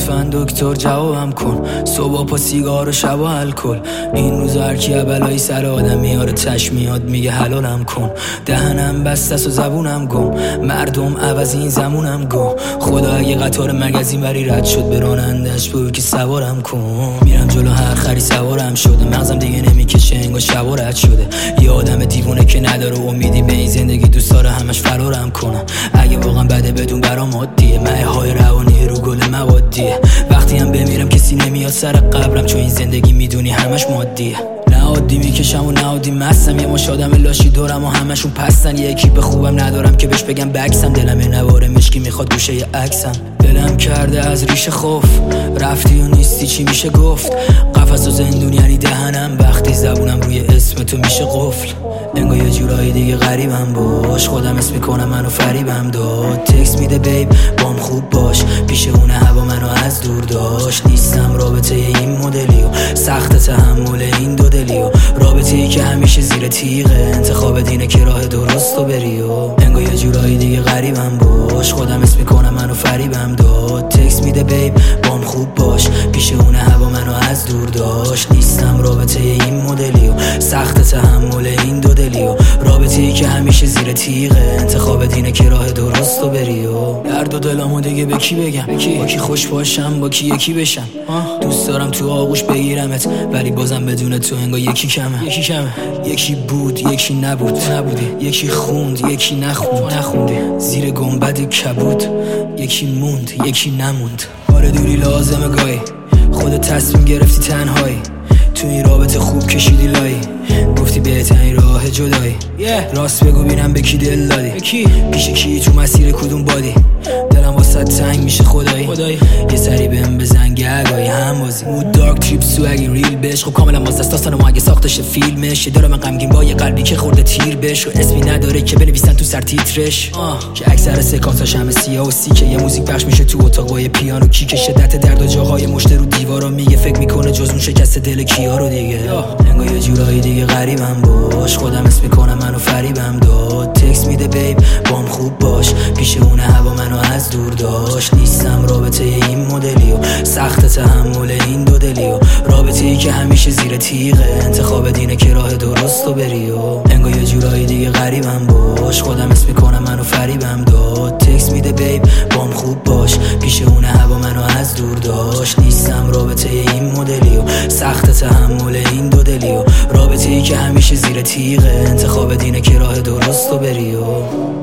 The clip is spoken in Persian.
لطفاً دکتر جوابم کن، صبح پا سیگار و شب و الکل. این روزا هر کی بلایی سر آدم میاره چشم میاد میگه حلالم کن. دهنم بسته است و زبونم گم، مردم عوض این زمونم گم. خدا اگه قطار مگزین بری رد شد به رانندش بگو که سوارم کن. میرم جلو هر خری سوارم شده، مغزم دیگه نمیکشه انگار شب رد شده. یه آدم دیوونه که نداره امیدی به این زندگی، دوست داره همش فرارم کنه. اگه واقعا بده بدون برام عادیه، مه های روانی رو گل موادیه. وقتی هم بمیرم کسی نمیاد سر قبرم، چون این زندگی میدونی همش مادیه. نه عادی میکشم و نه عادی مستم، یه مش آدم لاشی دورم و همشون پستن. یکی به خوبم ندارم که بهش بگم بکسم، دلم نواره مشکی میخواد گوشه ی عکسم. دلم کرده از ریشه خوف، رفتی و نیستی چی میشه گفت. قفس و زندون یعنی دهنم، وقتی زبونم روی اسم تو میشه قفل. انگار یه جورایی دیگه غریبم باش، خودم اسم میکنم منو فریبم داد. تکس میده بیب بام خوب باش، پیش اون هوا منو از دور داشت. نیستم رابطه این مدلی و سخت تحمل این دو دلی و رابطه ای که همیشه زیر تیغه. انتخاب دینه که راه درست رو بری و انگار یه جورایی دیگه غریبم باش، خودم اسم میکنم منو فریبم داد. تکس میده بیب بام خوب باش، پیش اون هوا منو از دور داشت. نیستم رابطه این مدلی و سخت تحمل این دو دلی و رابطه ای که همیشه زیر تیغه. انتخاب دینه که راه درست رو بری و درد و دلمو دیگه به کی بگم، با کی خوش باشم با کی یکی بشم. دوست دارم تو آغوش بگیرمت ولی بازم بدون تو انگار یکی کمه. یکی بود یکی نبودی، یکی خوند یکی نخوندی، زیر گنبد کبود یکی موند یکی نموند. آره دوری لازمه گاهی، خودت تصمیم گرفتی تنهایی، تو این رابطه خوب کشیدی لایی، گفتی بهترین راه جدایی. راست بگو بینم به کی دل دادی، پیش کی تو مسیر کدوم بادی. دلم واسه تنگ میشه خدایی، یه سری بهم بزن گرگایی هم بازی. مود دارک تریپ سوگی ریل بش، خب کاملا ماز داستان ما اگه ساختش فیلمش. یه دارم من غمگین با یه قلبی که خورده تیر بش و اسمی نداره که بنویسن تو سر تیترش. که اکثر سکانساش همه سیاه و سیکه، یه موزیک پخش میشه تو اتاق با یه پیانو کیک. شدت درد و جاهای مشت رو دیوارا میگه، فکر میکنه جز اون شکست دل کیا رو دیگه. انگار یه جورایی دیگه غریبم باش، خودم اسم میکنم منو فریبم داد. تکس میده بیب بام خوب باش، پیش اون هوا منو از دور داشت. نیستم رابطه این مدلی و سخت تحمل این دو دلی و رابطه ای که همیشه زیر تیغه. انتخاب دینه که راه درست رو بری و انگار یه جورایی دیگه غریبم باش، خودم اسم میکنم منو فریبم داد. تکس میده بیب بام خوب باش، پیش اون هوا منو از دور داشت. نیستم رابطه این مدلی و سخت تحمل این دو دلی و رابطه ای که همیشه زیر تیغه. انتخاب دینه که راه درست رو بری و